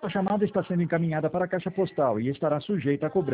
A chamada está sendo encaminhada para a caixa postal e estará sujeita a cobrança.